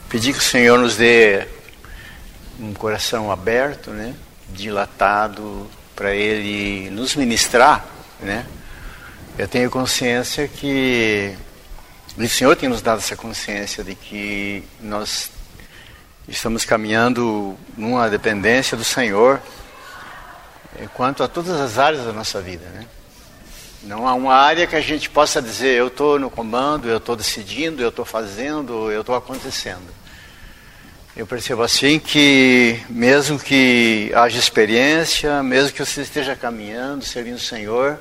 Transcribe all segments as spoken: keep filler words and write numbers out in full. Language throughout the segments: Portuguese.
pedir que o Senhor nos dê um coração aberto, né, dilatado, para Ele nos ministrar, né? Eu tenho consciência que o Senhor tem nos dado essa consciência de que nós estamos caminhando numa dependência do Senhor quanto a todas as áreas da nossa vida, né? Não há uma área que a gente possa dizer, eu estou no comando, eu estou decidindo, eu estou fazendo, eu estou acontecendo. Eu percebo assim que, mesmo que haja experiência, mesmo que você esteja caminhando, servindo o Senhor,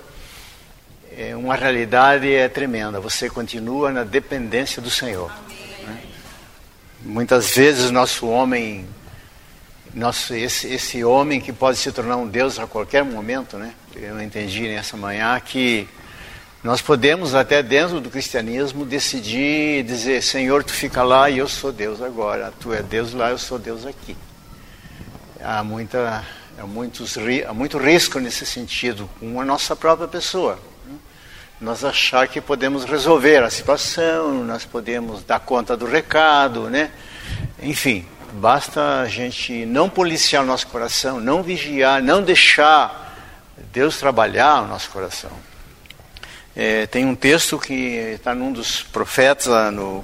é uma realidade é tremenda. Você continua na dependência do Senhor. Né? Muitas vezes o nosso homem, nosso, esse, esse homem que pode se tornar um Deus a qualquer momento, né? Eu entendi nessa manhã que nós podemos até dentro do cristianismo decidir, dizer, Senhor, tu fica lá e eu sou Deus agora, tu é Deus lá, eu sou Deus aqui. Há, muita, há, muitos, há muito risco nesse sentido com a nossa própria pessoa. Né? Nós achar que podemos resolver a situação, nós podemos dar conta do recado, né? Enfim, basta a gente não policiar o nosso coração, não vigiar, não deixar Deus trabalhar o nosso coração. É, tem um texto que está num dos profetas, lá no,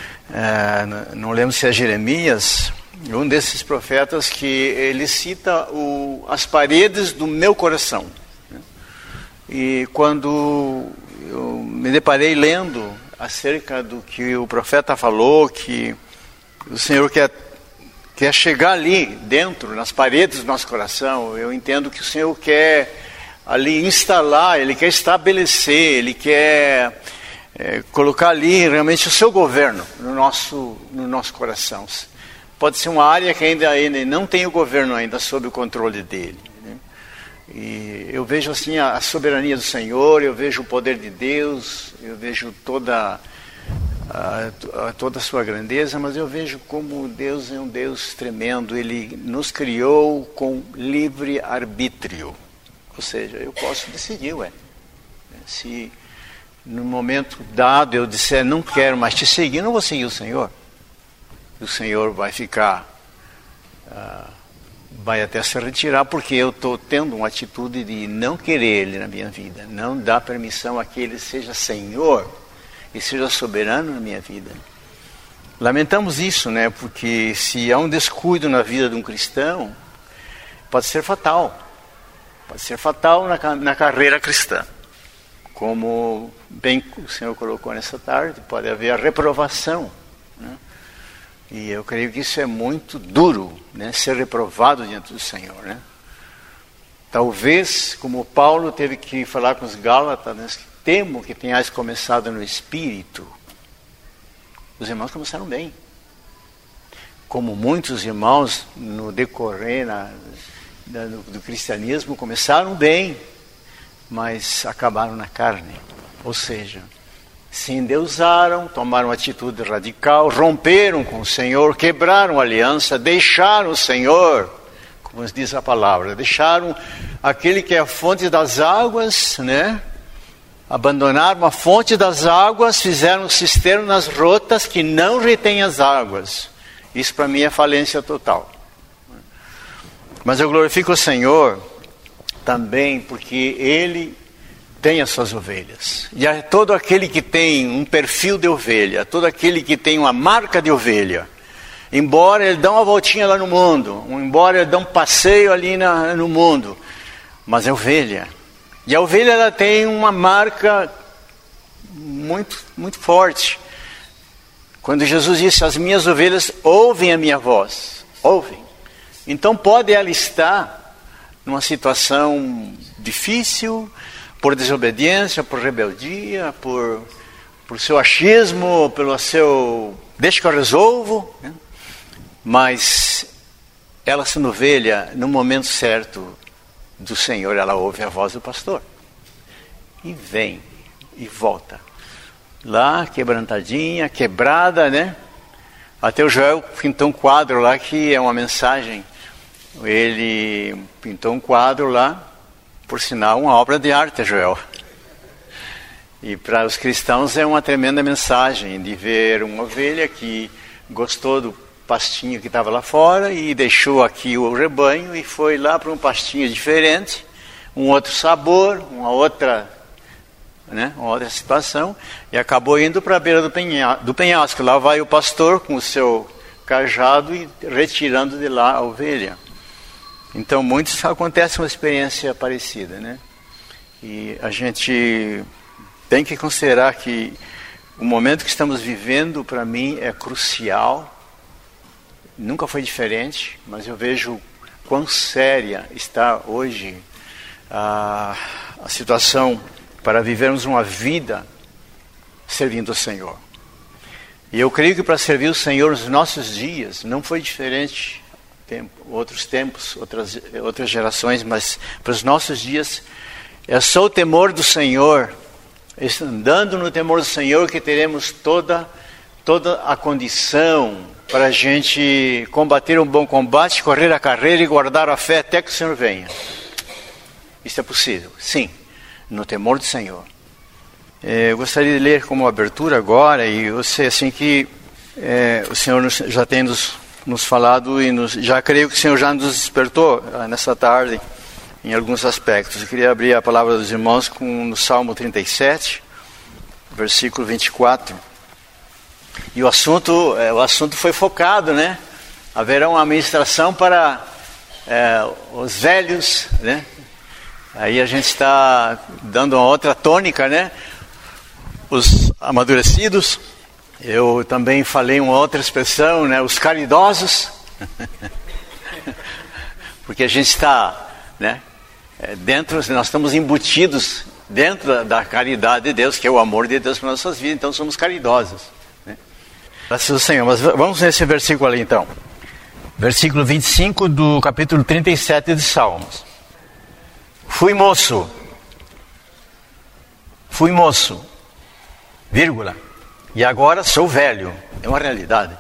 é, não lembro se é Jeremias, um desses profetas que ele cita o, as paredes do meu coração. Né? E quando eu me deparei lendo acerca do que o profeta falou, que o Senhor quer, quer chegar ali dentro, nas paredes do nosso coração, eu entendo que o Senhor quer ali instalar, Ele quer estabelecer, Ele quer é, colocar ali realmente o seu governo no nosso, no nosso coração. Pode ser uma área que ainda, ainda não tem o governo ainda sob o controle dele. Né? E eu vejo assim a, a soberania do Senhor, eu vejo o poder de Deus, eu vejo toda a, a, toda a sua grandeza, mas eu vejo como Deus é um Deus tremendo. Ele nos criou com livre arbítrio. Ou seja, eu posso decidir, ué. Se no momento dado eu disser, não quero mais te seguir, não vou seguir o Senhor. O Senhor vai ficar, uh, vai até se retirar, porque eu estou tendo uma atitude de não querer Ele na minha vida. Não dar permissão a que Ele seja Senhor e seja soberano na minha vida. Lamentamos isso, né? Porque se há um descuido na vida de um cristão, pode ser fatal. Pode ser fatal na, na carreira cristã. Como bem o Senhor colocou nessa tarde, pode haver a reprovação. Né? E eu creio que isso é muito duro, né? Ser reprovado diante do Senhor. Né? Talvez, como Paulo teve que falar com os Gálatas, né? Temo que tenhais começado no Espírito. Os irmãos começaram bem. Como muitos irmãos no decorrer na, Do, do cristianismo começaram bem, mas acabaram na carne. Ou seja, se endeusaram, tomaram uma atitude radical, romperam com o Senhor, quebraram a aliança, deixaram o Senhor, como diz a palavra, deixaram aquele que é a fonte das águas, né? Abandonaram a fonte das águas, fizeram cisternas rotas que não retêm as águas. Isso para mim é falência total. Mas eu glorifico o Senhor também porque Ele tem as suas ovelhas. E é todo aquele que tem um perfil de ovelha, todo aquele que tem uma marca de ovelha, embora ele dê uma voltinha lá no mundo, embora ele dê um passeio ali na, no mundo, mas é ovelha. E a ovelha ela tem uma marca muito, muito forte. Quando Jesus disse, as minhas ovelhas ouvem a minha voz, ouvem. Então pode ela estar numa situação difícil, por desobediência, por rebeldia, por, por seu achismo, pelo seu, deixa que eu resolvo, né? Mas ela sendo ovelha, no momento certo do Senhor, ela ouve a voz do pastor. E vem, e volta. Lá, quebrantadinha, quebrada, né? Até o Joel pintou um quadro lá que é uma mensagem. Ele pintou um quadro lá, por sinal, uma obra de arte, Joel. E para os cristãos é uma tremenda mensagem de ver uma ovelha que gostou do pastinho que estava lá fora e deixou aqui o rebanho e foi lá para um pastinho diferente, um outro sabor, uma outra, né, uma outra situação, e acabou indo para a beira do, penha, do penhasco. Lá vai o pastor com o seu cajado e retirando de lá a ovelha. Então, muitos acontece uma experiência parecida, né? E a gente tem que considerar que o momento que estamos vivendo, para mim, é crucial. Nunca foi diferente, mas eu vejo quão séria está hoje a, a situação para vivermos uma vida servindo ao Senhor. E eu creio que para servir o Senhor nos nossos dias não foi diferente tempo, outros tempos, outras, outras gerações, mas para os nossos dias é só o temor do Senhor, andando no temor do Senhor, que teremos toda, toda a condição para a gente combater um bom combate, correr a carreira e guardar a fé até que o Senhor venha. Isso é possível, sim, no temor do Senhor. É, eu gostaria de ler como abertura agora, e eu sei assim que é, o Senhor nos, já tem nos, nos falado, e nos, já creio que o Senhor já nos despertou ah, nessa tarde, em alguns aspectos. Eu queria abrir a palavra dos irmãos com, no Salmo trinta e sete, versículo vinte e quatro. E o assunto, o assunto foi focado, né? Haverá uma administração para é, os velhos, né? Aí a gente está dando uma outra tônica, né? Os amadurecidos. Eu também falei uma outra expressão, né? Os caridosos. Porque a gente está, né? Dentro, nós estamos embutidos dentro da caridade de Deus, que é o amor de Deus para nossas vidas. Então somos caridosos. Graças ao Senhor. Mas vamos nesse versículo ali então. Versículo vinte e cinco do capítulo trinta e sete de Salmos. Fui moço. Fui moço. Vírgula. E agora sou velho. É uma realidade.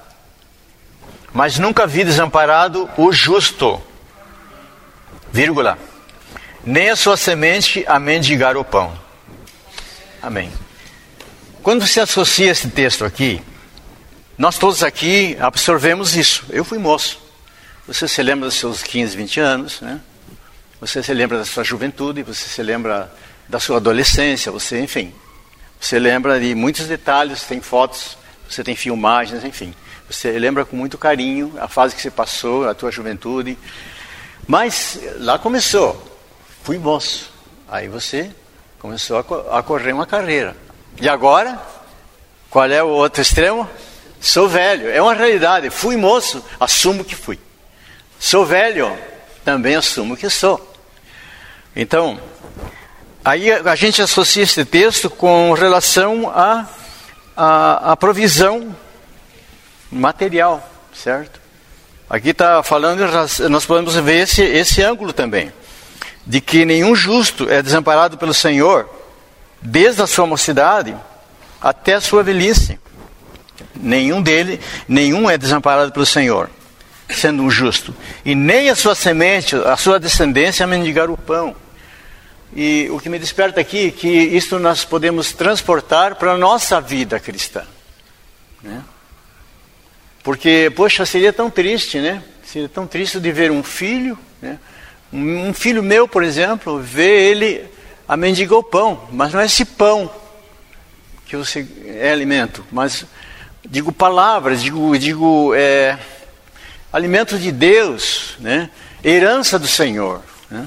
Mas nunca vi desamparado o justo. Vírgula. Nem a sua semente a mendigar o pão. Amém. Quando você associa esse texto aqui, nós todos aqui absorvemos isso. Eu fui moço. Você se lembra dos seus quinze, vinte anos, né? Você se lembra da sua juventude, você se lembra da sua adolescência, você, enfim. Você lembra de muitos detalhes, tem fotos, você tem filmagens, enfim. Você lembra com muito carinho a fase que você passou, a tua juventude. Mas lá começou. Fui moço. Aí você começou a, co- a correr uma carreira. E agora, qual é o outro extremo? Sou velho, é uma realidade. Fui moço, assumo que fui. Sou velho, também assumo que sou. Então, aí a gente associa esse texto com relação à a, a, a provisão material, certo? Aqui está falando, nós podemos ver esse, esse ângulo também, de que nenhum justo é desamparado pelo Senhor, desde a sua mocidade até a sua velhice. Nenhum dele, nenhum é desamparado pelo Senhor, sendo um justo. E nem a sua semente, a sua descendência a mendigar o pão. E o que me desperta aqui é que isso nós podemos transportar para a nossa vida cristã, né? Porque, poxa, seria tão triste, né? Seria tão triste de ver um filho, né? Um filho meu, por exemplo, ver ele a mendigar o pão. Mas não é esse pão que você é alimento, mas digo palavras, digo, digo é, alimento de Deus, né? Herança do Senhor, né?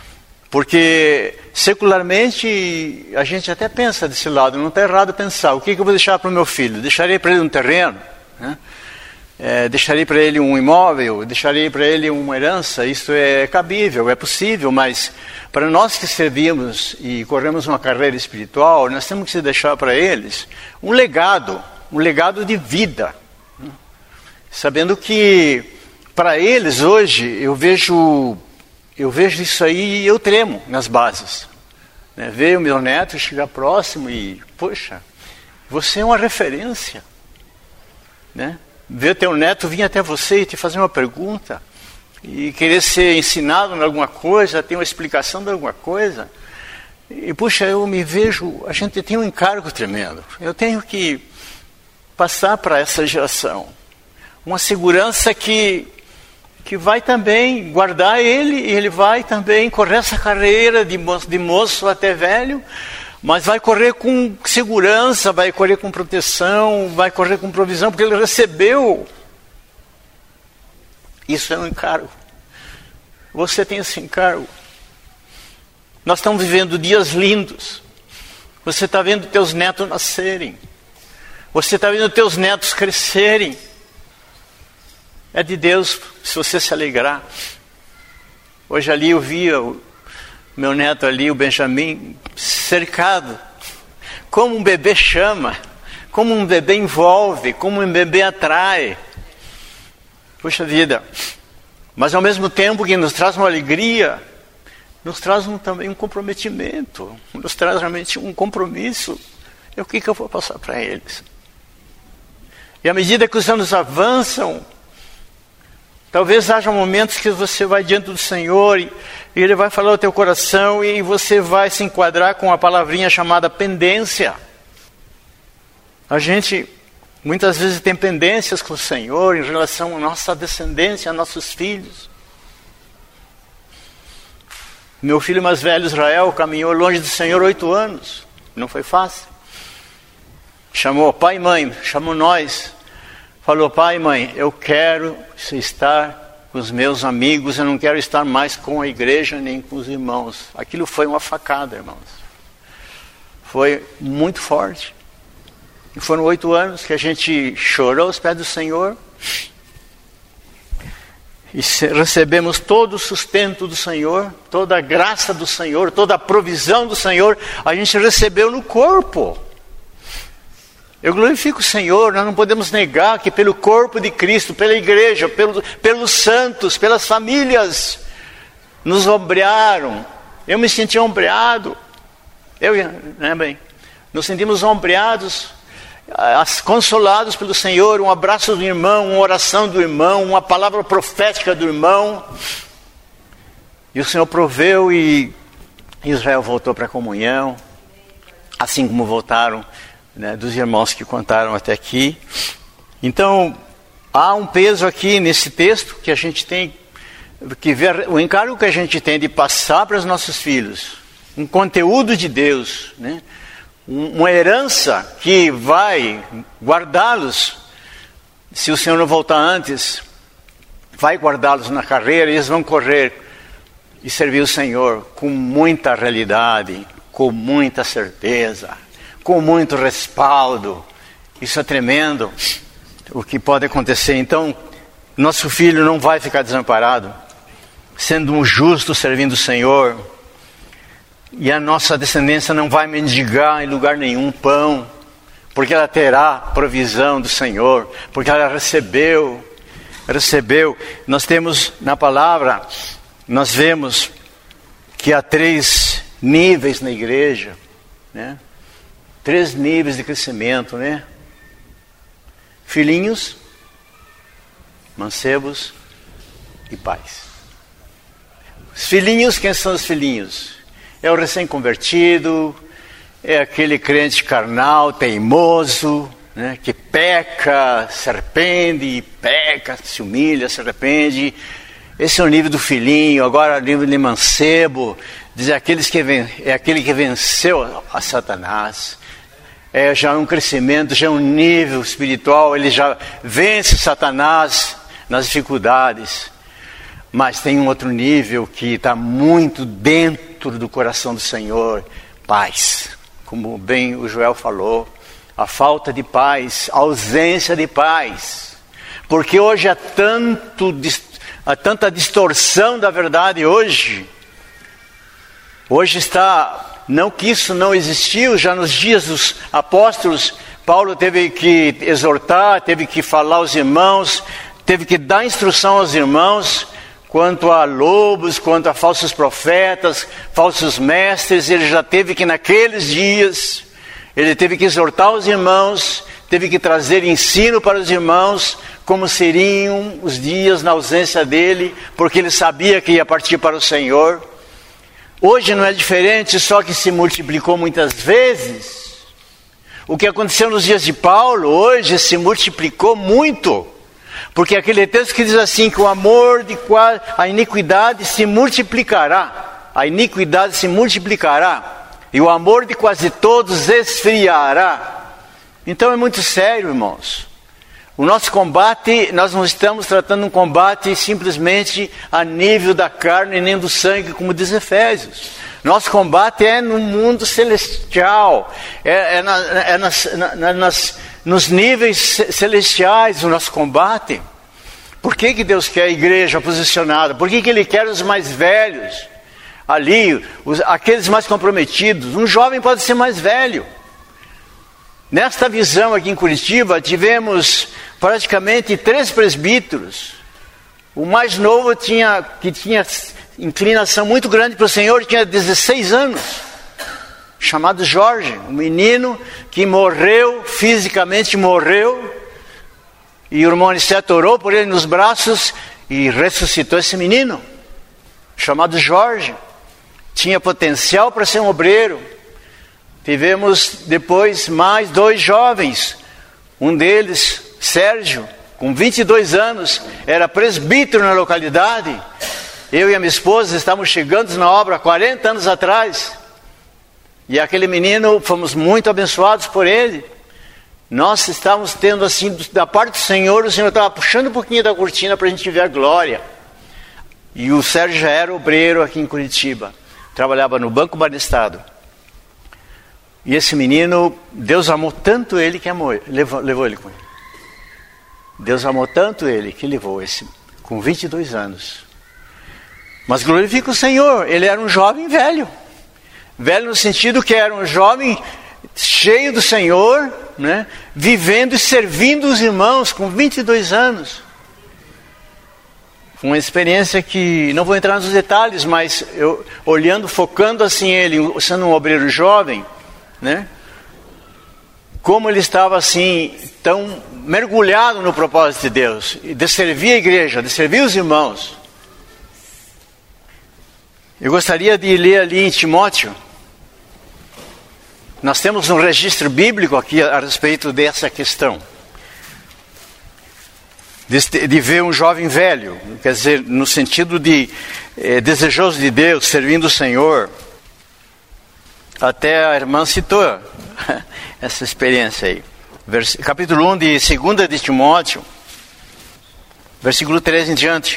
Porque secularmente a gente até pensa desse lado, não está errado pensar, o que, que eu vou deixar para o meu filho? Deixarei para ele um terreno, né? É, deixarei para ele um imóvel, deixarei para ele uma herança, isso é cabível, é possível, mas para nós que servimos e corremos uma carreira espiritual, nós temos que deixar para eles um legado, um legado de vida, né? Sabendo que para eles hoje eu vejo, eu vejo isso aí e eu tremo nas bases, né? Ver o meu neto chegar próximo e, poxa, você é uma referência, né? Ver teu neto vir até você e te fazer uma pergunta e querer ser ensinado em alguma coisa, ter uma explicação de alguma coisa. E, puxa, eu me vejo, a gente tem um encargo tremendo. Eu tenho que passar para essa geração uma segurança que, que vai também guardar ele, e ele vai também correr essa carreira de moço, de moço até velho, mas vai correr com segurança, vai correr com proteção, vai correr com provisão, porque ele recebeu. Isso é um encargo. Você tem esse encargo. Nós estamos vivendo dias lindos. Você está vendo teus netos nascerem. Você está vendo teus netos crescerem. É de Deus se você se alegrar. Hoje ali eu via o meu neto ali, o Benjamin, cercado. Como um bebê chama, como um bebê envolve, como um bebê atrai. Puxa vida. Mas ao mesmo tempo que nos traz uma alegria, nos traz um, também um comprometimento, nos traz realmente um compromisso. E o que, que eu vou passar para eles? E à medida que os anos avançam, talvez haja momentos que você vai diante do Senhor e, e Ele vai falar ao teu coração e você vai se enquadrar com a palavrinha chamada pendência. A gente muitas vezes tem pendências com o Senhor em relação à nossa descendência, a nossos filhos. Meu filho mais velho, Israel, caminhou longe do Senhor oito anos. Não foi fácil. Chamou pai e mãe, chamou nós. Falou, pai e mãe, eu quero estar com os meus amigos, eu não quero estar mais com a igreja nem com os irmãos. Aquilo foi uma facada, irmãos. Foi muito forte. E foram oito anos que a gente chorou aos pés do Senhor. E recebemos todo o sustento do Senhor, toda a graça do Senhor, toda a provisão do Senhor, a gente recebeu no corpo. Eu glorifico o Senhor, nós não podemos negar que pelo corpo de Cristo, pela igreja, pelo, pelos santos, pelas famílias, nos ombrearam. Eu me senti ombreado. Eu, né, bem, nos sentimos ombreados, consolados pelo Senhor, um abraço do irmão, uma oração do irmão, uma palavra profética do irmão. E o Senhor proveu e Israel voltou para a comunhão, assim como voltaram, né, dos irmãos que contaram até aqui. Então, há um peso aqui nesse texto que a gente tem que ver, o encargo que a gente tem de passar para os nossos filhos, um conteúdo de Deus, né? Uma herança que vai guardá-los, se o Senhor não voltar antes, vai guardá-los na carreira, e eles vão correr e servir o Senhor com muita realidade, com muita certeza, com muito respaldo. Isso é tremendo, o que pode acontecer. Então, nosso filho não vai ficar desamparado, sendo um justo servindo o Senhor. E a nossa descendência não vai mendigar em lugar nenhum pão, porque ela terá provisão do Senhor, porque ela recebeu, recebeu. Nós temos na palavra, nós vemos que há três níveis na igreja, né? Três níveis de crescimento, né? Filhinhos, mancebos e pais. Os filhinhos, quem são os filhinhos? É o recém-convertido, é aquele crente carnal, teimoso, né, que peca, se arrepende, peca, se humilha, se arrepende. Esse é o nível do filhinho. Agora o nível de mancebo, diz aqueles que ven- é aquele que venceu a Satanás. É já um crescimento, já um nível espiritual, ele já vence Satanás nas dificuldades. Mas tem um outro nível que está muito dentro do coração do Senhor, paz. Como bem o Joel falou, a falta de paz, a ausência de paz. Porque hoje há, tanto, há tanta distorção da verdade hoje. Hoje está, não que isso não existiu, já nos dias dos apóstolos, Paulo teve que exortar, teve que falar aos irmãos, teve que dar instrução aos irmãos, quanto a lobos, quanto a falsos profetas, falsos mestres. Ele já teve que naqueles dias, ele teve que exortar os irmãos, teve que trazer ensino para os irmãos, como seriam os dias na ausência dele, porque ele sabia que ia partir para o Senhor. Hoje não é diferente, só que se multiplicou muitas vezes. O que aconteceu nos dias de Paulo, hoje se multiplicou muito. Porque aquele texto que diz assim, que o amor de qual a iniquidade se multiplicará, a iniquidade se multiplicará, e o amor de quase todos esfriará. Então é muito sério, irmãos. O nosso combate, nós não estamos tratando um combate simplesmente a nível da carne nem do sangue, como diz Efésios. Nosso combate é no mundo celestial, é, é, na, é nas, na, nas, nos níveis celestiais o nosso combate. Por que que Deus quer a igreja posicionada? Por que que Ele quer os mais velhos ali, os, aqueles mais comprometidos? Um jovem pode ser mais velho. Nesta visão aqui em Curitiba, tivemos praticamente três presbíteros. O mais novo, tinha, que tinha inclinação muito grande para o Senhor, tinha dezesseis anos, chamado Jorge, um menino que morreu, fisicamente morreu, e o irmão Aniceto orou por ele nos braços e ressuscitou esse menino, chamado Jorge. Tinha potencial para ser um obreiro. Tivemos depois mais dois jovens, um deles, Sérgio, com vinte e dois anos, era presbítero na localidade. Eu e a minha esposa estávamos chegando na obra há quarenta anos atrás, e aquele menino, fomos muito abençoados por ele. Nós estávamos tendo assim, da parte do Senhor, o Senhor estava puxando um pouquinho da cortina para a gente ver a glória. E o Sérgio já era obreiro aqui em Curitiba, trabalhava no Banco Banestado. E esse menino, Deus amou tanto ele que amou, levou, levou ele com ele. Deus amou tanto ele que levou esse, com vinte e dois anos. Mas glorifica o Senhor, ele era um jovem velho. Velho no sentido que era um jovem cheio do Senhor, né? Vivendo e servindo os irmãos com vinte e dois anos. Uma experiência que, não vou entrar nos detalhes, mas eu olhando, focando assim ele, sendo um obreiro jovem, né? Como ele estava assim, tão mergulhado no propósito de Deus, de servir a igreja, de servir os irmãos. Eu gostaria de ler ali em Timóteo. Nós temos um registro bíblico aqui a respeito dessa questão. De, de ver um jovem velho, quer dizer, no sentido de eh, desejoso de Deus, servindo o Senhor. Até a irmã citou essa experiência aí. Vers, capítulo um de segunda de Timóteo, versículo três em diante.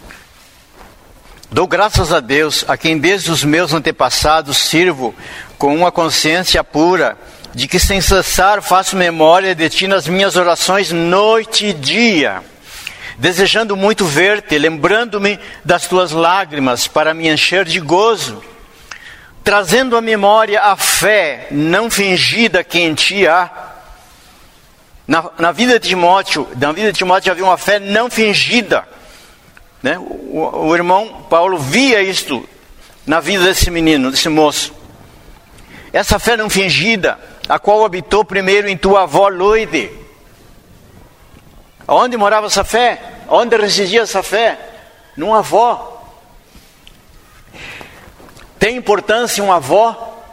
Dou graças a Deus, a quem desde os meus antepassados sirvo com uma consciência pura, de que sem cessar faço memória de ti nas minhas orações noite e dia, desejando muito ver-te, lembrando-me das tuas lágrimas para me encher de gozo, trazendo à memória a fé não fingida que em ti há. Na, na vida de Timóteo, na vida de Timóteo havia uma fé não fingida, né? O, o irmão Paulo via isto na vida desse menino, desse moço. Essa fé não fingida, a qual habitou primeiro em tua avó Loide. Onde morava essa fé? Onde residia essa fé? Numa avó. Tem importância uma avó?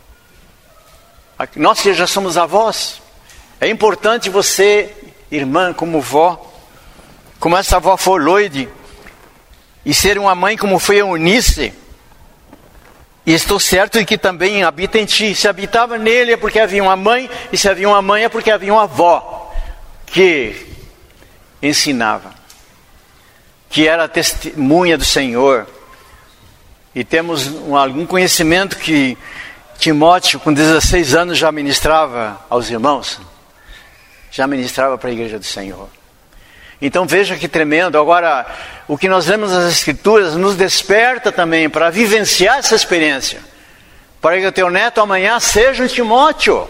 Nós que já somos avós, é importante você, irmã, como vó, como essa avó foi Loide, e ser uma mãe como foi a Eunice. E estou certo de que também habita em ti. Se habitava nele é porque havia uma mãe, e se havia uma mãe é porque havia uma avó que ensinava, que era a testemunha do Senhor. E temos um, algum conhecimento que Timóteo, com dezesseis anos, já ministrava aos irmãos, já ministrava para a igreja do Senhor. Então veja que tremendo. Agora, o que nós lemos nas Escrituras nos desperta também para vivenciar essa experiência, para que o teu neto amanhã seja um Timóteo,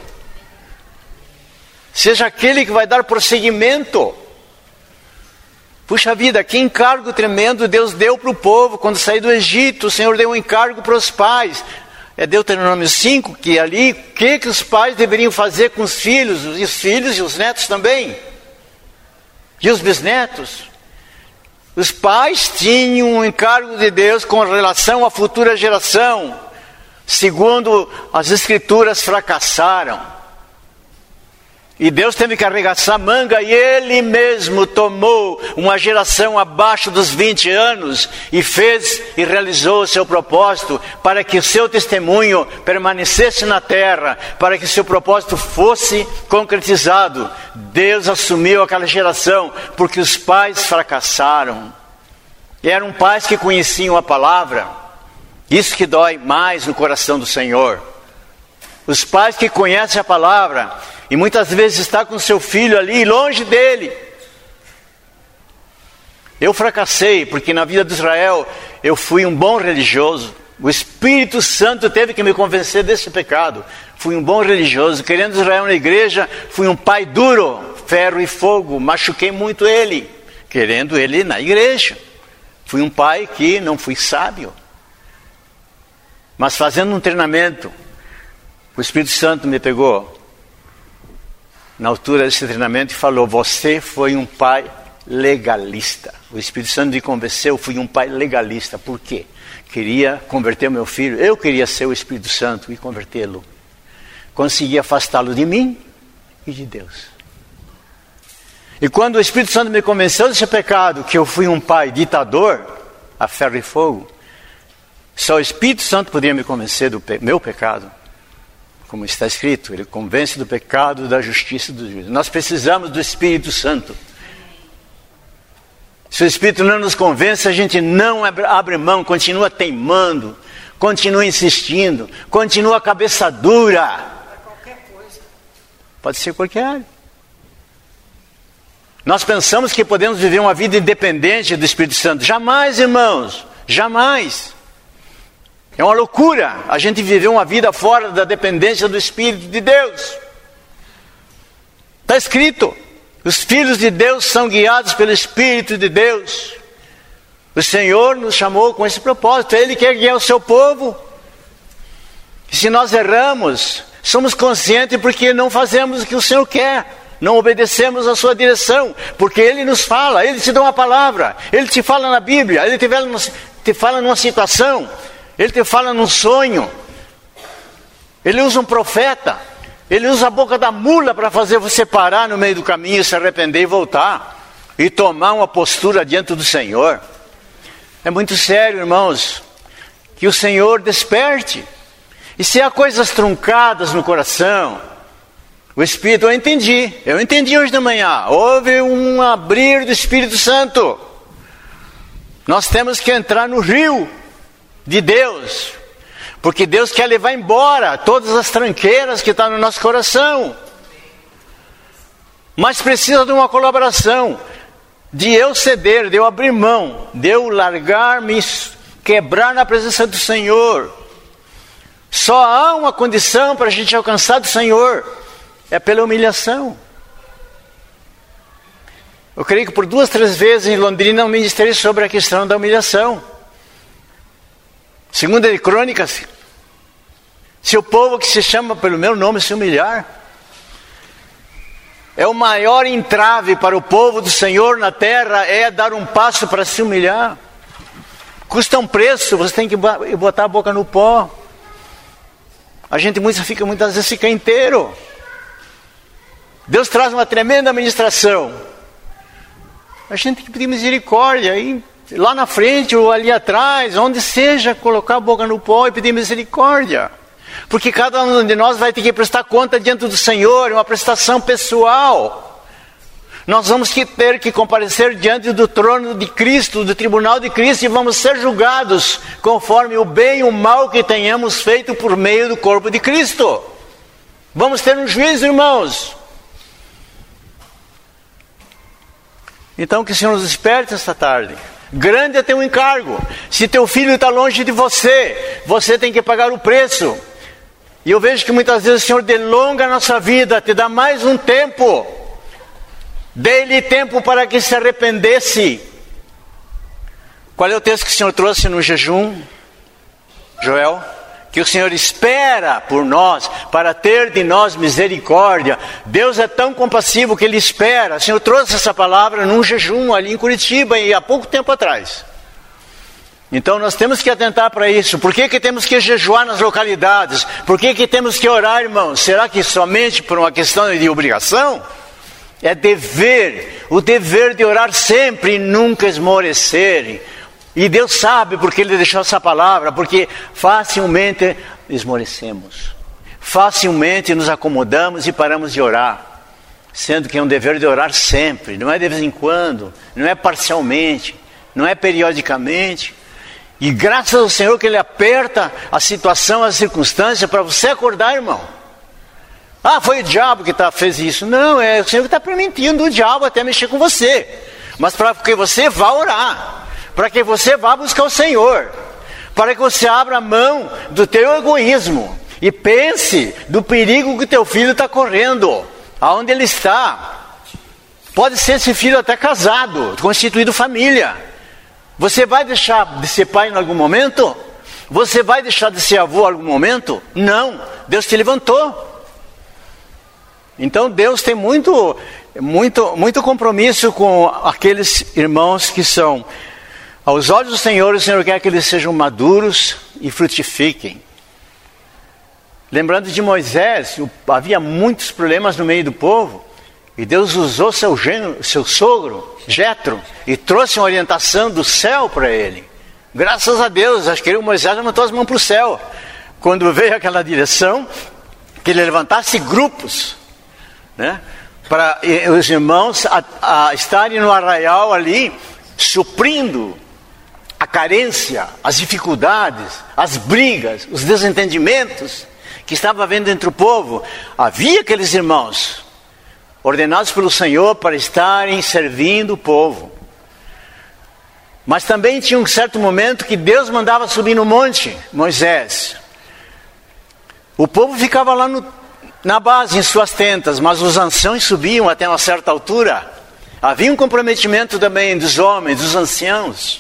seja aquele que vai dar prosseguimento. Puxa vida, que encargo tremendo Deus deu para o povo quando saiu do Egito. O Senhor deu um encargo para os pais. É Deuteronômio cinco, que ali, o que, que os pais deveriam fazer com os filhos, e os filhos e os netos também, e os bisnetos. Os pais tinham um encargo de Deus com relação à futura geração. Segundo as Escrituras, fracassaram. E Deus teve que arregaçar a manga e Ele mesmo tomou uma geração abaixo dos vinte anos e fez e realizou o seu propósito para que o seu testemunho permanecesse na terra, para que o seu propósito fosse concretizado. Deus assumiu aquela geração porque os pais fracassaram. E eram pais que conheciam a palavra. Isso que dói mais no coração do Senhor. Os pais que conhecem a palavra e muitas vezes está com seu filho ali, longe dele. Eu fracassei, porque na vida de Israel eu fui um bom religioso. O Espírito Santo teve que me convencer desse pecado. Fui um bom religioso, querendo Israel na igreja, fui um pai duro, ferro e fogo, machuquei muito ele, querendo ele na igreja. Fui um pai que não fui sábio. Mas fazendo um treinamento, o Espírito Santo me pegou na altura desse treinamento e falou: você foi um pai legalista. O Espírito Santo me convenceu, fui um pai legalista. Por quê? Queria converter o meu filho. Eu queria ser o Espírito Santo e convertê-lo. Consegui afastá-lo de mim e de Deus. E quando o Espírito Santo me convenceu desse pecado, que eu fui um pai ditador, a ferro e fogo, só o Espírito Santo podia me convencer do pe- meu pecado. Como está escrito, ele convence do pecado, da justiça e do juízo. Nós precisamos do Espírito Santo. Se o Espírito não nos convence, a gente não abre mão, continua teimando, continua insistindo, continua cabeça dura. Pode ser qualquer área. Nós pensamos que podemos viver uma vida independente do Espírito Santo. Jamais, irmãos, jamais. É uma loucura a gente viver uma vida fora da dependência do Espírito de Deus. Está escrito, os filhos de Deus são guiados pelo Espírito de Deus. O Senhor nos chamou com esse propósito. Ele quer guiar o seu povo. E se nós erramos, somos conscientes porque não fazemos o que o Senhor quer. Não obedecemos a sua direção. Porque Ele nos fala, Ele te dá uma palavra. Ele te fala na Bíblia, Ele te fala, te fala numa situação. Ele te fala num sonho. Ele usa um profeta. Ele usa a boca da mula para fazer você parar no meio do caminho, se arrepender e voltar. E tomar uma postura diante do Senhor. É muito sério, irmãos. Que o Senhor desperte. E se há coisas truncadas no coração, o Espírito, eu entendi. Eu entendi hoje de manhã. Houve um abrir do Espírito Santo. Nós temos que entrar no rio de Deus, porque Deus quer levar embora todas as tranqueiras que estão no nosso coração, mas precisa de uma colaboração, de eu ceder, de eu abrir mão, de eu largar, me quebrar na presença do Senhor. Só há uma condição para a gente alcançar do Senhor, é pela humilhação. Eu creio que por duas, três vezes em Londrina eu ministrei sobre a questão da humilhação. Segunda de Crônicas, se o povo que se chama pelo meu nome se humilhar, é o maior entrave para o povo do Senhor na terra, é dar um passo para se humilhar. Custa um preço, você tem que botar a boca no pó. A gente muitas, fica, muitas vezes fica inteiro. Deus traz uma tremenda administração. A gente tem que pedir misericórdia e lá na frente ou ali atrás, onde seja, colocar a boca no pó e pedir misericórdia. Porque cada um de nós vai ter que prestar conta diante do Senhor, uma prestação pessoal. Nós vamos ter que comparecer diante do trono de Cristo, do tribunal de Cristo, e vamos ser julgados conforme o bem e o mal que tenhamos feito por meio do corpo de Cristo. Vamos ter um juízo, irmãos. Então que o Senhor nos desperte esta tarde. Grande é teu encargo. Se teu filho está longe de você, você tem que pagar o preço. E eu vejo que muitas vezes o Senhor delonga a nossa vida, te dá mais um tempo. Dê-lhe tempo para que se arrependesse. Qual é o texto que o Senhor trouxe no jejum, Joel? Que o Senhor espera por nós, para ter de nós misericórdia. Deus é tão compassivo que Ele espera. O Senhor trouxe essa palavra num jejum ali em Curitiba, e há pouco tempo atrás. Então nós temos que atentar para isso. Por que que temos que jejuar nas localidades? Por que que temos que orar, irmãos? Será que somente por uma questão de obrigação? É dever, o dever de orar sempre e nunca esmorecer. E Deus sabe porque Ele deixou essa palavra, porque facilmente esmorecemos. Facilmente nos acomodamos e paramos de orar. Sendo que é um dever de orar sempre, não é de vez em quando, não é parcialmente, não é periodicamente. E graças ao Senhor que Ele aperta a situação, a circunstância para você acordar, irmão. Ah, foi o diabo que tá, fez isso. Não, é o Senhor que está permitindo o diabo até mexer com você. Mas para que você vá orar, para que você vá buscar o Senhor, para que você abra a mão do teu egoísmo e pense do perigo que teu filho está correndo, aonde ele está. Pode ser esse filho até casado, constituído família. Você vai deixar de ser pai em algum momento? Você vai deixar de ser avô em algum momento? Não, Deus te levantou. Então Deus tem muito, muito, muito compromisso com aqueles irmãos que são, aos olhos do Senhor, o Senhor quer que eles sejam maduros e frutifiquem. Lembrando de Moisés, havia muitos problemas no meio do povo, e Deus usou seu, genro, seu sogro, Jetro, e trouxe uma orientação do céu para ele. Graças a Deus, acho que ele, Moisés levantou as mãos para o céu, quando veio aquela direção, que ele levantasse grupos, né, para os irmãos a, a estarem no arraial ali, suprindo a carência, as dificuldades, as brigas, os desentendimentos que estava havendo entre o povo. Havia aqueles irmãos ordenados pelo Senhor para estarem servindo o povo. Mas também tinha um certo momento que Deus mandava subir no monte, Moisés. O povo ficava lá no, na base, em suas tentas, mas os anciãos subiam até uma certa altura. Havia um comprometimento também dos homens, dos anciãos.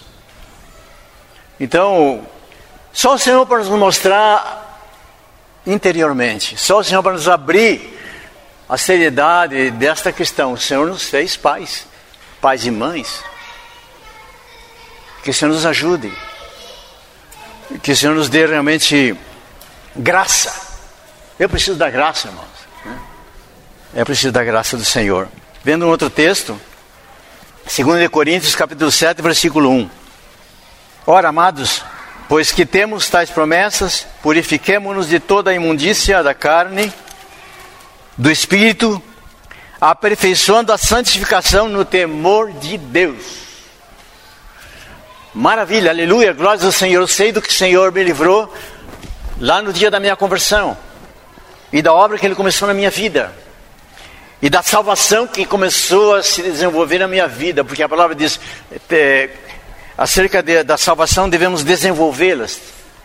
Então, só o Senhor para nos mostrar interiormente, só o Senhor para nos abrir a seriedade desta questão. O Senhor nos fez pais, pais e mães. Que o Senhor nos ajude, que o Senhor nos dê realmente graça. Eu preciso da graça, irmãos, né? Eu preciso da graça do Senhor. Vendo um outro texto, dois Coríntios capítulo sete, versículo um. Ora, amados, pois que temos tais promessas, purifiquemo-nos de toda a imundícia da carne, do Espírito, aperfeiçoando a santificação no temor de Deus. Maravilha, aleluia, glórias ao Senhor. Eu sei do que o Senhor me livrou lá no dia da minha conversão, e da obra que Ele começou na minha vida, e da salvação que começou a se desenvolver na minha vida, porque a palavra diz é, acerca de, da salvação devemos desenvolvê-las.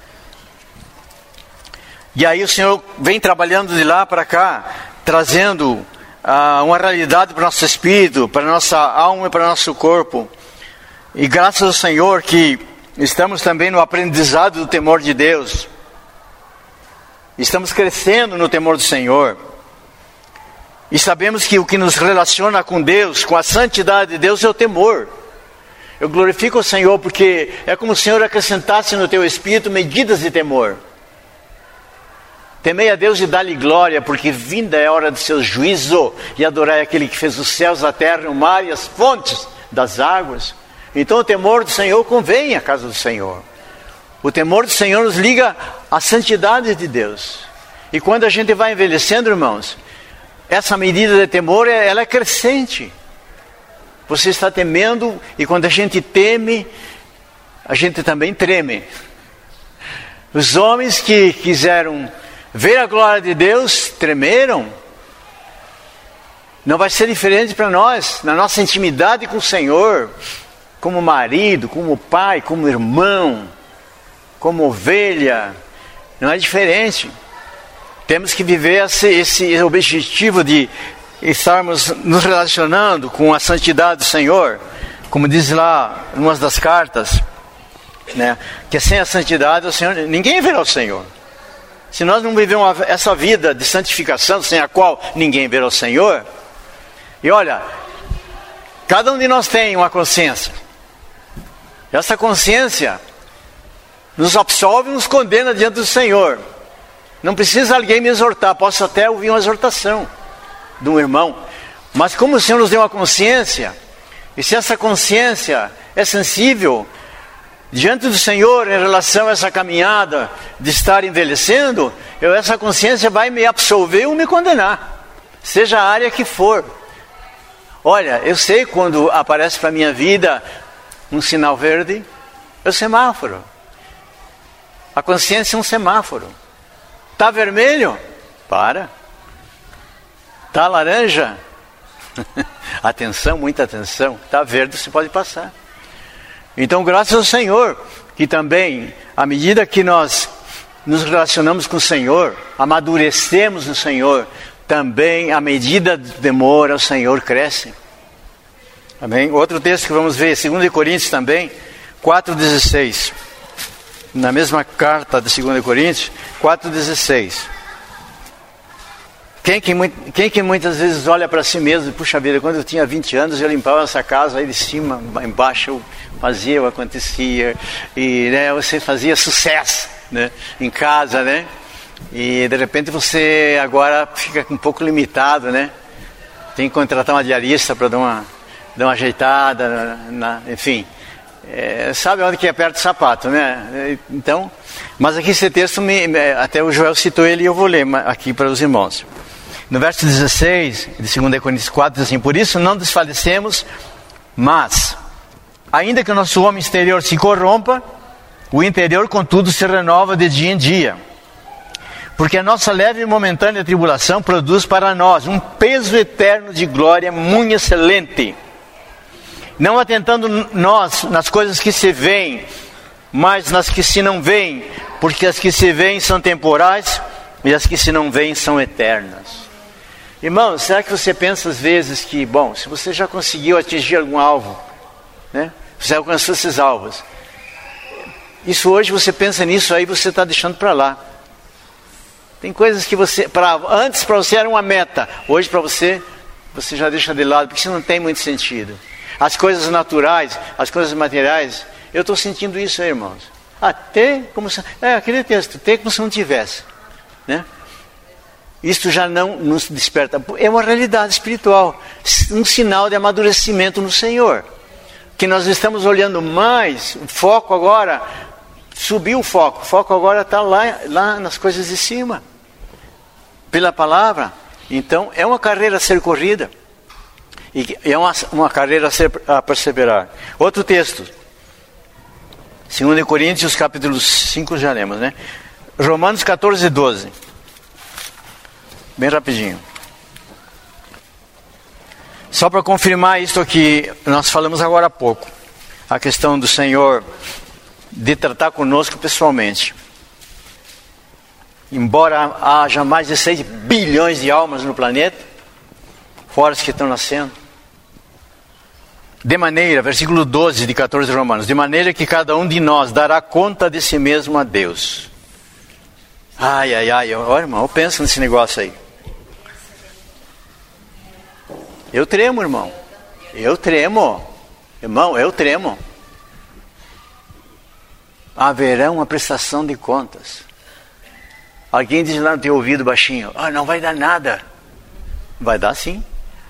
E aí o Senhor vem trabalhando de lá para cá, trazendo ah, uma realidade para o nosso espírito, para a nossa alma e para o nosso corpo. E graças ao Senhor que estamos também no aprendizado do temor de Deus. Estamos crescendo no temor do Senhor. E sabemos que o que nos relaciona com Deus, com a santidade de Deus, é o temor. Eu glorifico o Senhor porque é como se o Senhor acrescentasse no teu espírito medidas de temor. Temei a Deus e dá-lhe glória, porque vinda é a hora do seu juízo, e adorai aquele que fez os céus, a terra, o mar e as fontes das águas. Então o temor do Senhor convém à casa do Senhor. O temor do Senhor nos liga à santidade de Deus. E quando a gente vai envelhecendo, irmãos, essa medida de temor, ela é crescente. Você está temendo, e quando a gente teme, a gente também treme. Os homens que quiseram ver a glória de Deus, tremeram. Não vai ser diferente para nós, na nossa intimidade com o Senhor, como marido, como pai, como irmão, como ovelha, não é diferente. Temos que viver esse, esse objetivo de estarmos nos relacionando com a santidade do Senhor, como diz lá em uma das cartas, né, que sem a santidade o Senhor, ninguém verá o Senhor. Se nós não vivemos essa vida de santificação, sem a qual ninguém verá o Senhor, e olha, cada um de nós tem uma consciência. Essa consciência nos absolve e nos condena diante do Senhor. Não precisa alguém me exortar, posso até ouvir uma exortação de um irmão. Mas como o Senhor nos deu uma consciência, e se essa consciência é sensível diante do Senhor em relação a essa caminhada de estar envelhecendo, eu, essa consciência vai me absolver ou me condenar, seja a área que for. Olha, eu sei quando aparece para a minha vida um sinal verde, é o semáforo. A consciência é um semáforo. Está vermelho? Para. Está laranja? Atenção, muita atenção. Está verde, você pode passar. Então, graças ao Senhor, que também, à medida que nós nos relacionamos com o Senhor, amadurecemos no Senhor, também a medida de temor ao Senhor cresce. Amém? Outro texto que vamos ver, dois Coríntios também, quatro, dezesseis. Na mesma carta de dois Coríntios, quatro, dezesseis. Quem que, quem que muitas vezes olha para si mesmo e, puxa vida, quando eu tinha vinte anos eu limpava essa casa aí de cima, embaixo eu fazia, eu acontecia, e né, você fazia sucesso, né, em casa, né? E de repente você agora fica um pouco limitado, né? Tem que contratar uma diarista para dar uma, dar uma ajeitada, na, na, enfim. É, sabe onde que aperta o sapato, né? Então, mas aqui esse texto, me, até o Joel citou ele e eu vou ler aqui para os irmãos. No verso dezesseis de dois Coríntios quatro, diz assim: por isso não desfalecemos, mas, ainda que o nosso homem exterior se corrompa, o interior contudo se renova de dia em dia. Porque a nossa leve e momentânea tribulação produz para nós um peso eterno de glória muito excelente. Não atentando nós nas coisas que se veem, mas nas que se não veem, porque as que se veem são temporais e as que se não veem são eternas. Irmão, será que você pensa às vezes que, bom, se você já conseguiu atingir algum alvo, né? Você alcançou esses alvos, isso hoje você pensa nisso, aí você está deixando para lá. Tem coisas que você, pra, antes para você era uma meta, hoje para você, você já deixa de lado, porque isso não tem muito sentido. As coisas naturais, as coisas materiais, eu estou sentindo isso aí, irmãos. Até como se, é aquele texto, até como se não tivesse, né? Isso já não nos desperta, é uma realidade espiritual, um sinal de amadurecimento no Senhor, que nós estamos olhando mais, o foco agora, subiu o foco, o foco agora está lá, lá nas coisas de cima, pela palavra. Então é uma carreira a ser corrida, e é uma, uma carreira a, ser, a perseverar. Outro texto, dois Coríntios capítulo cinco, já lemos, né? Romanos catorze, doze. Bem rapidinho. Só para confirmar isso que nós falamos agora há pouco. A questão do Senhor de tratar conosco pessoalmente. Embora haja mais de seis bilhões de almas no planeta, fora as que estão nascendo. De maneira, versículo doze de catorze Romanos, de maneira que cada um de nós dará conta de si mesmo a Deus. Ai, ai, ai, olha, irmão, eu penso nesse negócio aí. Eu tremo, irmão. Eu tremo. Irmão, eu tremo. Haverá uma prestação de contas. Alguém diz lá no teu ouvido baixinho: ah, não vai dar nada. Vai dar sim.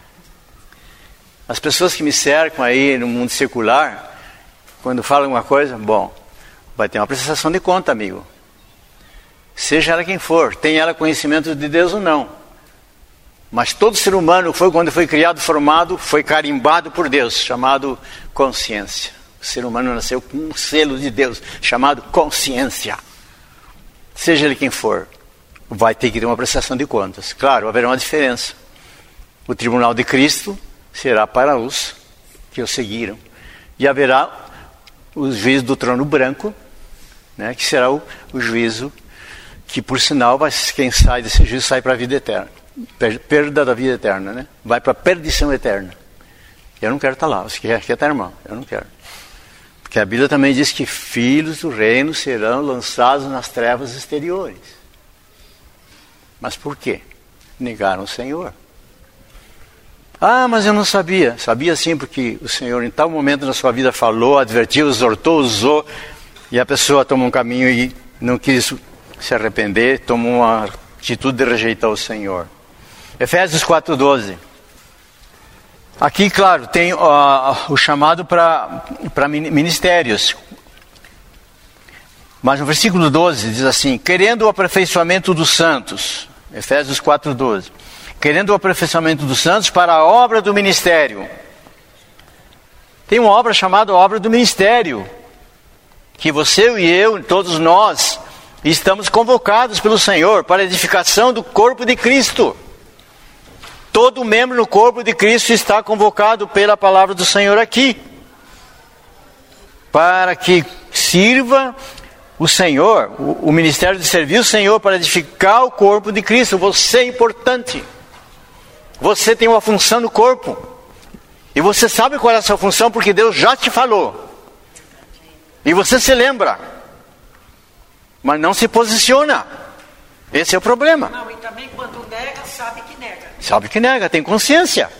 As pessoas que me cercam aí no mundo secular, quando falam alguma coisa, bom, vai ter uma prestação de conta, amigo. Seja ela quem for, tenha ela conhecimento de Deus ou não. Mas todo ser humano, foi quando foi criado, formado, foi carimbado por Deus, chamado consciência. O ser humano nasceu com um selo de Deus, chamado consciência. Seja ele quem for, vai ter que ter uma prestação de contas. Claro, haverá uma diferença. O tribunal de Cristo será para os que o seguiram. E haverá o juízo do trono branco, né, que será o, o juízo que, por sinal, vai, quem sai desse juízo sai para a vida eterna. Perda da vida eterna, né? Vai para a perdição eterna. Eu não quero estar lá. Você quer, quer estar, irmão? Eu não quero. Porque a Bíblia também diz que filhos do reino serão lançados nas trevas exteriores. Mas por quê? Negaram o Senhor. Ah, mas eu não sabia. Sabia sim, porque o Senhor em tal momento na sua vida falou, advertiu, exortou, usou. e a pessoa toma um caminho e não quis se arrepender, tomou uma atitude de rejeitar o Senhor. Efésios quatro, doze. Aqui, claro, tem uh, o chamado para ministérios. Mas no versículo doze diz assim: querendo o aperfeiçoamento dos santos. Efésios quatro, doze. Querendo o aperfeiçoamento dos santos para a obra do ministério. Tem uma obra chamada obra do ministério, que você e eu, todos nós, estamos convocados pelo Senhor para a edificação do corpo de Cristo. Todo membro no corpo de Cristo está convocado pela palavra do Senhor aqui, para que sirva o Senhor, o, o ministério de servir o Senhor para edificar o corpo de Cristo. Você é importante. Você tem uma função no corpo. E você sabe qual é a sua função porque Deus já te falou. E você se lembra. Mas não se posiciona. Esse é o problema. Não, e também quando nega, sabe que nega. Sabe que nega, tem consciência.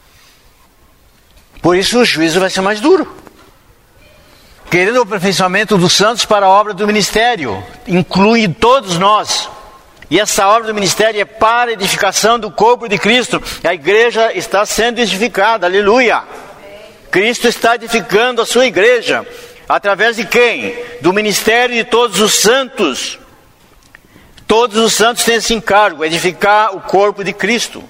Por isso o juízo vai ser mais duro. Querendo o aperfeiçoamento dos santos para a obra do ministério. Inclui todos nós. E essa obra do ministério é para a edificação do corpo de Cristo. A igreja está sendo edificada, aleluia. Cristo está edificando a sua igreja. Através de quem? Do ministério de todos os santos. Todos os santos têm esse encargo, edificar o corpo de Cristo.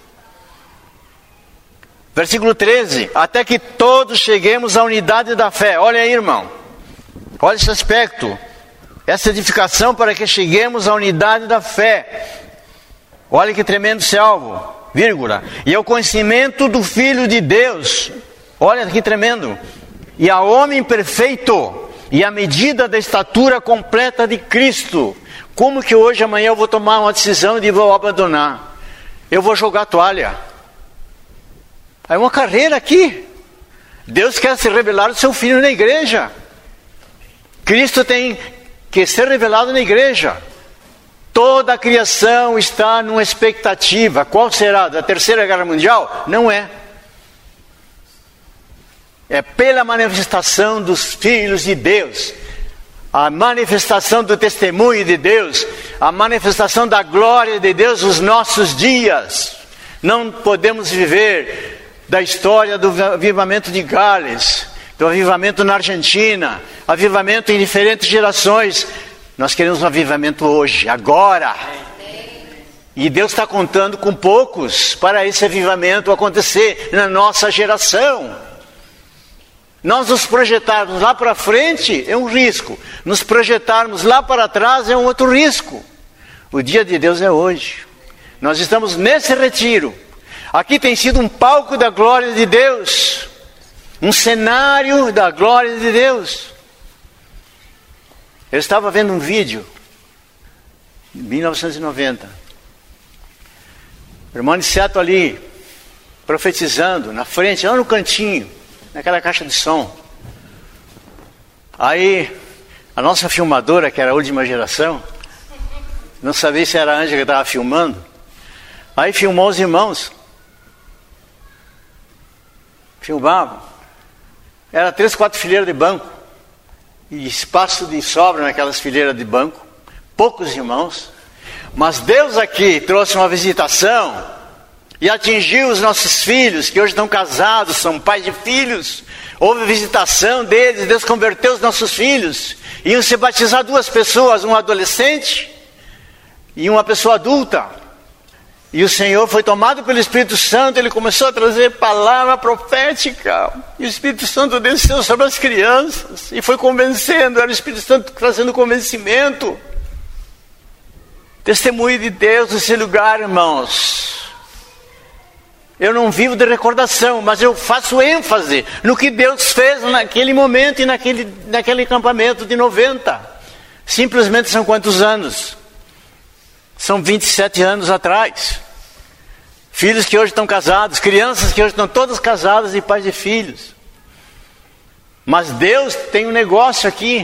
Versículo treze. Até que todos cheguemos à unidade da fé. Olha aí, irmão. Olha esse aspecto. Essa edificação para que cheguemos à unidade da fé. Olha que tremendo esse alvo, vírgula. E ao conhecimento do Filho de Deus. Olha que tremendo. E ao homem perfeito. E à medida da estatura completa de Cristo. Como que hoje, amanhã eu vou tomar uma decisão de vou abandonar? Eu vou jogar a toalha. É uma carreira aqui. Deus quer se revelar o seu Filho na igreja. Cristo tem que ser revelado na igreja. Toda a criação está numa expectativa. Qual será? Da Terceira Guerra Mundial? Não é. É pela manifestação dos filhos de Deus. A manifestação do testemunho de Deus. A manifestação da glória de Deus nos nossos dias. Não podemos viver da história do avivamento de Gales, do avivamento na Argentina, avivamento em diferentes gerações. Nós queremos um avivamento hoje, agora. E Deus está contando com poucos para esse avivamento acontecer na nossa geração. Nós nos projetarmos lá para frente é um risco. Nos projetarmos lá para trás é um outro risco. O dia de Deus é hoje. Nós estamos nesse retiro. Aqui tem sido um palco da glória de Deus. Um cenário da glória de Deus. Eu estava vendo um vídeo, em mil novecentos e noventa. O irmão Aniceto ali, profetizando, na frente, lá no cantinho, naquela caixa de som. Aí, a nossa filmadora, que era a última geração, não sabia se era a Ângela que estava filmando. Aí filmou os irmãos. Filmavam. Era três, quatro fileiras de banco. E espaço de sobra naquelas fileiras de banco. Poucos irmãos. Mas Deus aqui trouxe uma visitação e atingiu os nossos filhos, que hoje estão casados, são pais de filhos. Houve visitação deles, Deus converteu os nossos filhos. Iam se batizar duas pessoas, um adolescente e uma pessoa adulta. E o Senhor foi tomado pelo Espírito Santo, Ele começou a trazer palavra profética. E o Espírito Santo desceu sobre as crianças e foi convencendo, era o Espírito Santo trazendo convencimento. Testemunho de Deus nesse lugar, irmãos. Eu não vivo de recordação, mas eu faço ênfase no que Deus fez naquele momento e naquele, naquele acampamento de noventa. Simplesmente são quantos anos? São vinte e sete anos atrás. Filhos que hoje estão casados, crianças que hoje estão todas casadas e pais de filhos. Mas Deus tem um negócio aqui.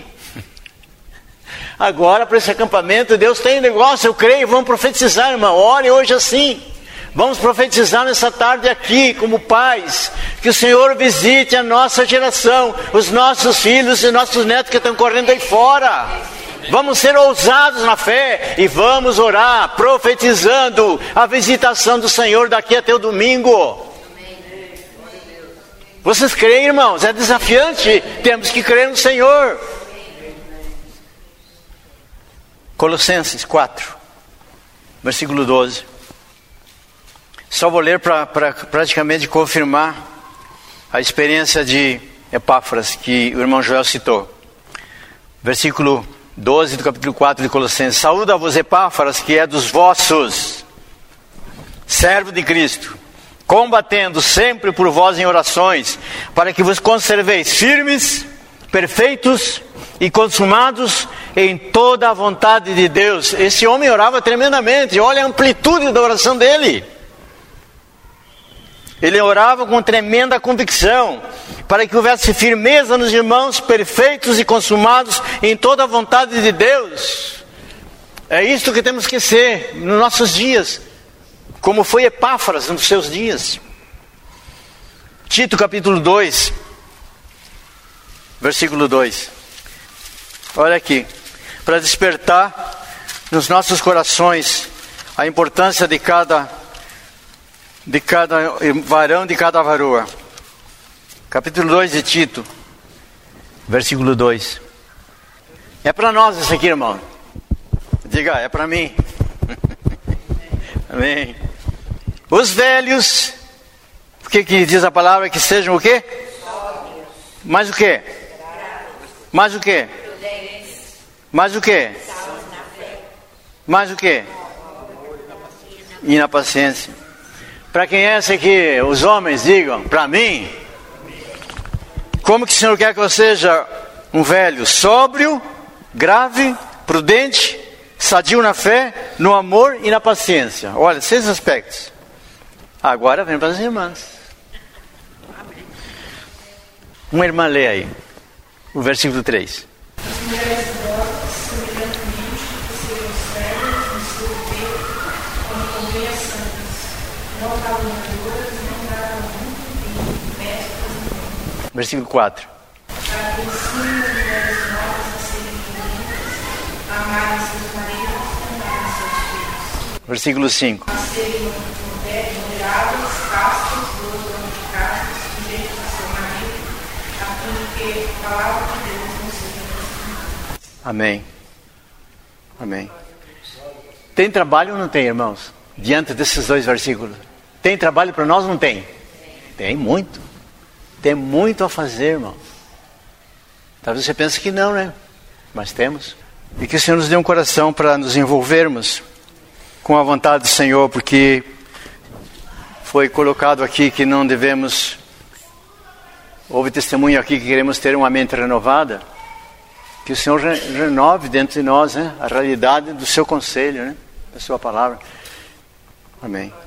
Agora para esse acampamento, Deus tem um negócio, eu creio, vamos profetizar, irmão. Ore hoje assim. Vamos profetizar nessa tarde aqui, como pais, que o Senhor visite a nossa geração, os nossos filhos e nossos netos que estão correndo aí fora. Vamos ser ousados na fé e vamos orar, profetizando a visitação do Senhor daqui até o domingo. Vocês creem, irmãos? É desafiante, temos que crer no Senhor. Colossenses quatro, versículo doze. Só vou ler para praticamente confirmar a experiência de Epáfras que o irmão Joel citou. Versículo doze do capítulo quatro de Colossenses. Saúda-vos, Epáfras, que é dos vossos, servo de Cristo, combatendo sempre por vós em orações, para que vos conserveis firmes, perfeitos e consumados em toda a vontade de Deus. Esse homem orava tremendamente. Olha a amplitude da oração dele. Ele orava com tremenda convicção, para que houvesse firmeza nos irmãos, perfeitos e consumados em toda a vontade de Deus. É isto que temos que ser nos nossos dias, como foi Epáfras nos seus dias. Tito capítulo dois, versículo dois. Olha aqui, para despertar nos nossos corações a importância de cada de cada varão, de cada varoa. Capítulo dois de Tito, versículo dois. É para nós isso aqui, irmão. Diga, é para mim. Amém. Os velhos, o que que diz a palavra? Que sejam o quê? Mais o quê? Mais o quê? Mais o quê? Mais o quê? E na paciência. Para quem é esse aqui? Os homens digam, para mim. Como que o Senhor quer que eu seja um velho? Sóbrio, grave, prudente, sadio na fé, no amor e na paciência. Olha, seis aspectos. Agora vem para as irmãs. Uma irmã lê aí, o versículo três. As mulheres devotas, semelhantemente, sejam sérias no seu peito, quando convém a santas, não caluniadoras, nem nada muito bem, Versículo quatro. Para que ensinem as mulheres novas a serem bonitas, a amarem seus maridos e amarem seus filhos. Versículo cinco. A serem moderadas, castas, boas domesticadas, sujeitas a seu marido, a fim de que a palavra de Deus não seja ensinada. Amém. Amém. Tem trabalho ou não tem, irmãos? Diante desses dois versículos. Tem trabalho para nós ou não tem? Tem muito. Tem muito a fazer, irmão. Talvez você pense que não, né? Mas temos. E que o Senhor nos dê um coração para nos envolvermos com a vontade do Senhor, porque foi colocado aqui que não devemos... Houve testemunho aqui que queremos ter uma mente renovada. Que o Senhor renove dentro de nós, né, a realidade do seu conselho, né, da sua palavra. Amém.